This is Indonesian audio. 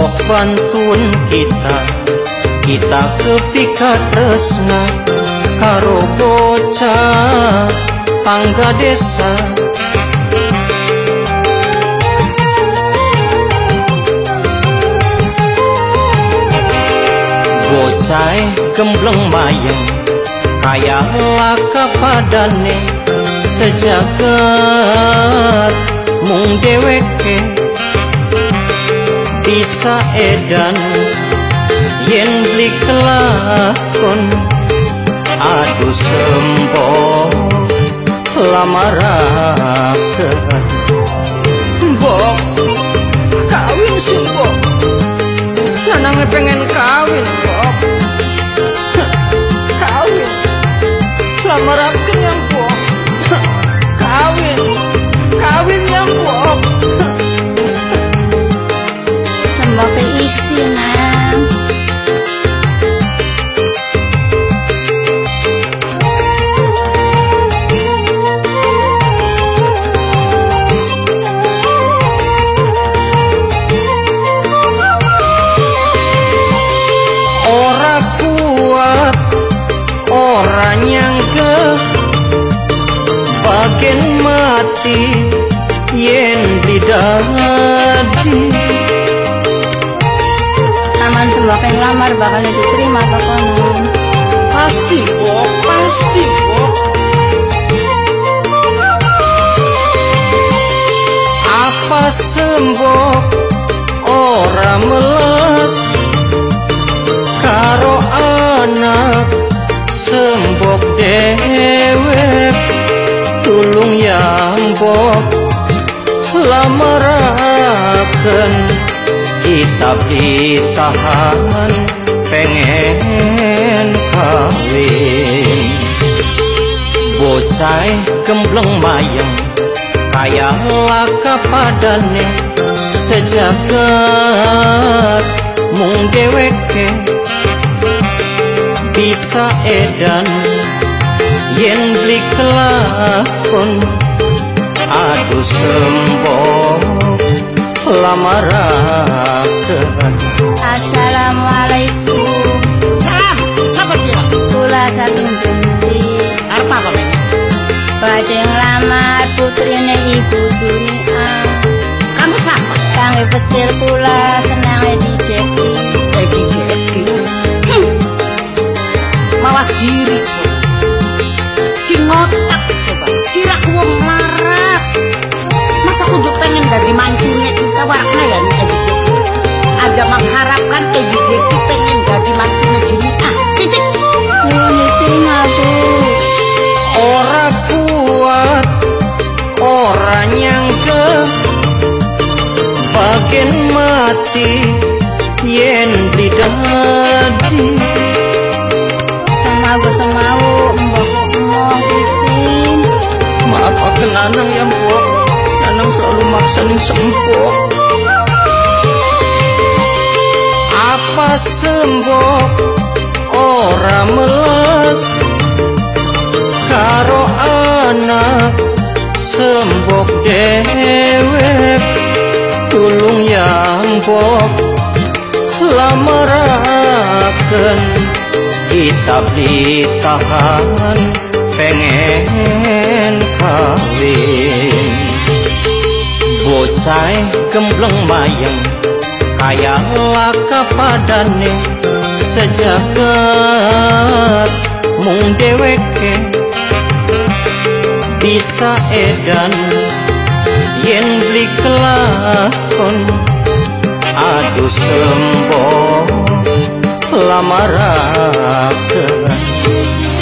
Mbok bantun kita kepikat tresna karo bocah tangga desa. Bocah gembleng mayang kaya laka padane sejagat mung deweke bisa edan yen beli kelakon. Aduh sembok lamaraken Mbok kawin sih Mbok, nanangnya pengen kawin Mbok. Kawin lamaraken ya Mbok. Kawin ya Mbok. Sembok isi nang ora kuat ora nyangka bagen mati yen bidadi. aman sembok yang lamar bakal diterima kokonan. Pasti Mbok, pasti Mbok. Apa sembok ora meles karo anak sembok dewek. Tulung ya Mbok lamaraken kita ditahan pengen kawin. Bocah gembleng mayang kaya laka padane sejagat mung deweke bisa edan yen beli kelakon. Aduh sembok lamaraken. Assalamualaikum. Salam, sapa sira? Kula saking Dendi. Arep apa men? Badhe nglamar putrine Ibu Junia. Kamu sapa? Kangge pesir kula senange dijeki. Jeki. Mawas diri. Sing ngotak coba. Sirak wong marah. Masa kudu pengen dari mancunya kita warakna ya Egi Jeki. Aja mengharapkan Egi Jeki pengen jadi mantunya Junia. Titik. Niki ngaku. Ora kuat ora nyangka bagen mati yen bidadi. Semau mbok ngomong pusing. Maaf akan Nanang ya Mbok, Nanang selalu maksain sembok. Apa sembok ora meles karo anak sembok dewek. Tulung ya Mbok lamaraken kita ditahan pengen kawin. Bocah gembleng mayang kaya laka padane sejagat mung deweke bisa edan yen beli kelakon. Aduh sembok lamaraken.